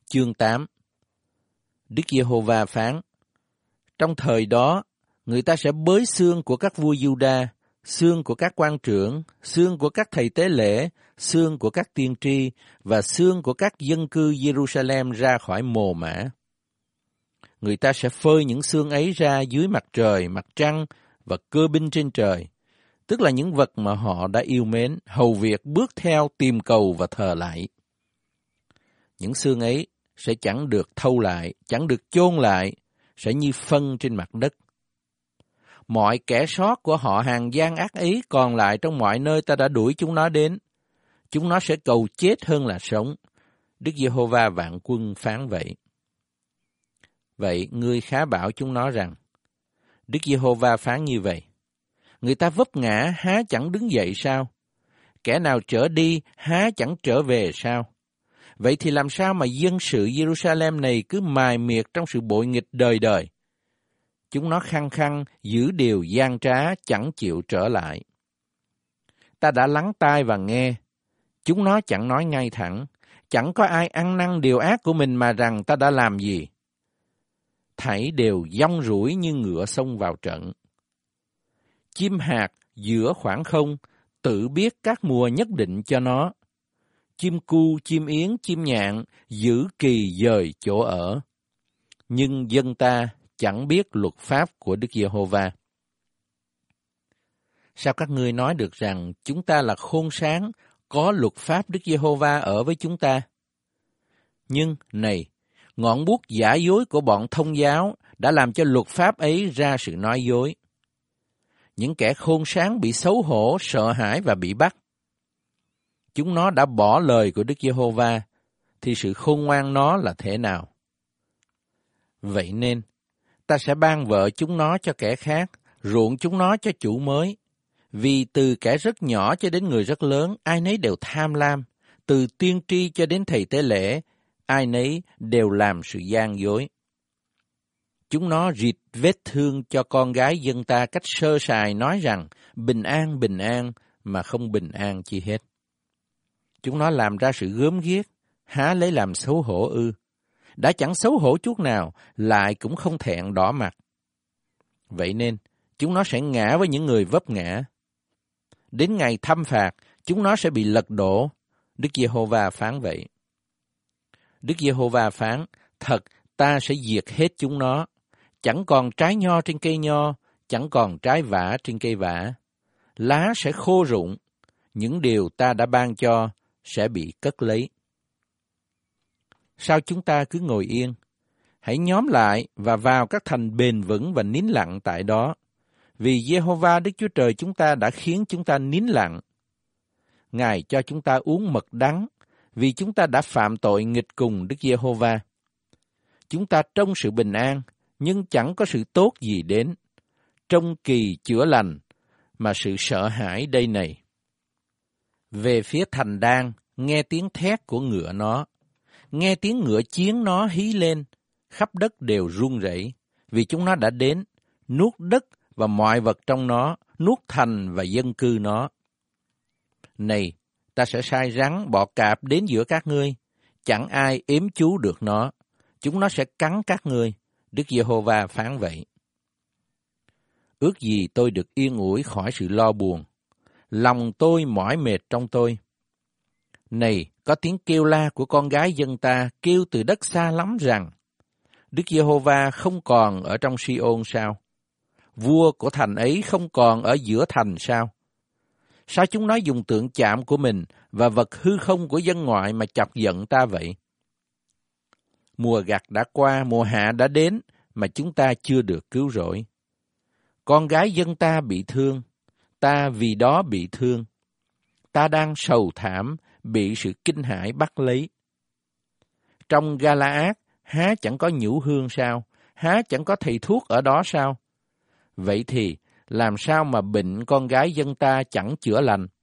chương 8. Đức Giê-hô-va phán: Trong thời đó, người ta sẽ bới xương của các vua Giu-đa, xương của các quan trưởng, xương của các thầy tế lễ, xương của các tiên tri và xương của các dân cư Giê-ru-sa-lem ra khỏi mồ mả. Người ta sẽ phơi những xương ấy ra dưới mặt trời, mặt trăng và cơ binh trên trời, tức là những vật mà họ đã yêu mến, hầu việc bước theo tìm cầu và thờ lại. Những xương ấy sẽ chẳng được thâu lại, chẳng được chôn lại, sẽ như phân trên mặt đất. Mọi kẻ sót của họ hàng gian ác ấy còn lại trong mọi nơi ta đã đuổi chúng nó đến. Chúng nó sẽ cầu chết hơn là sống. Đức Giê-hô-va vạn quân phán vậy. Vậy ngươi khá bảo chúng nó rằng, Đức Giê-hô-va phán như vậy: Người ta vấp ngã há chẳng đứng dậy sao? Kẻ nào trở đi há chẳng trở về sao? Vậy thì làm sao mà dân sự Giê-ru-sa-lem này cứ mài miệt trong sự bội nghịch đời đời? Chúng nó khăng khăng giữ điều gian trá, chẳng chịu trở lại. Ta đã lắng tai và nghe, chúng nó chẳng nói ngay thẳng, chẳng có ai ăn năn điều ác của mình mà rằng ta đã làm gì. Thảy đều dong rủi như ngựa xông vào trận. Chim hạt giữa khoảng không tự biết các mùa nhất định cho nó. Chim cu, chim yến, chim nhạn giữ kỳ dời chỗ ở. Nhưng dân ta chẳng biết luật pháp của Đức Giê-hô-va. Sao các ngươi nói được rằng chúng ta là khôn sáng, có luật pháp Đức Giê-hô-va ở với chúng ta? Nhưng, này, ngọn bút giả dối của bọn thông giáo đã làm cho luật pháp ấy ra sự nói dối. Những kẻ khôn sáng bị xấu hổ, sợ hãi và bị bắt. Chúng nó đã bỏ lời của Đức Giê-hô-va, thì sự khôn ngoan nó là thế nào? Vậy nên, ta sẽ ban vợ chúng nó cho kẻ khác, ruộng chúng nó cho chủ mới. Vì từ kẻ rất nhỏ cho đến người rất lớn, ai nấy đều tham lam. Từ tiên tri cho đến thầy tế lễ, ai nấy đều làm sự gian dối. Chúng nó rịt vết thương cho con gái dân ta cách sơ sài, nói rằng bình an, mà không bình an chi hết. Chúng nó làm ra sự gớm ghiếc, há lấy làm xấu hổ ư? Đã chẳng xấu hổ chút nào, lại cũng không thẹn đỏ mặt. Vậy nên, chúng nó sẽ ngã với những người vấp ngã. Đến ngày thăm phạt, chúng nó sẽ bị lật đổ. Đức Giê-hô-va phán vậy. Đức Giê-hô-va phán, thật ta sẽ diệt hết chúng nó. Chẳng còn trái nho trên cây nho, chẳng còn trái vả trên cây vả. Lá sẽ khô rụng, những điều ta đã ban cho sẽ bị cất lấy. Sao chúng ta cứ ngồi yên? Hãy nhóm lại và vào các thành bền vững và nín lặng tại đó. Vì Giê-hô-va Đức Chúa Trời chúng ta đã khiến chúng ta nín lặng. Ngài cho chúng ta uống mật đắng, vì chúng ta đã phạm tội nghịch cùng Đức Giê-hô-va. Chúng ta trông sự bình an, nhưng chẳng có sự tốt gì đến. Trông kỳ chữa lành, mà sự sợ hãi đây này. Về phía thành Đan, nghe tiếng thét của ngựa nó, nghe tiếng ngựa chiến nó hí lên, khắp đất đều run rẩy, vì chúng nó đã đến, nuốt đất và mọi vật trong nó, nuốt thành và dân cư nó. Này, ta sẽ sai rắn bọ cạp đến giữa các ngươi, chẳng ai ếm chú được nó, chúng nó sẽ cắn các ngươi. Đức Giê-hô-va phán vậy. Ước gì tôi được yên ủi khỏi sự lo buồn, lòng tôi mỏi mệt trong tôi. Này, có tiếng kêu la của con gái dân ta kêu từ đất xa lắm rằng, Đức Giê-hô-va không còn ở trong Si-ôn sao? Vua của thành ấy không còn ở giữa thành sao? Sao chúng nó dùng tượng chạm của mình và vật hư không của dân ngoại mà chọc giận ta vậy? Mùa gặt đã qua, mùa hạ đã đến, mà chúng ta chưa được cứu rỗi. Con gái dân ta bị thương, ta vì đó bị thương. Ta đang sầu thảm, bị sự kinh hãi bắt lấy. Trong Ga-la-át, há chẳng có nhũ hương sao? Há chẳng có thầy thuốc ở đó sao? Vậy thì, làm sao mà bệnh con gái dân ta chẳng chữa lành?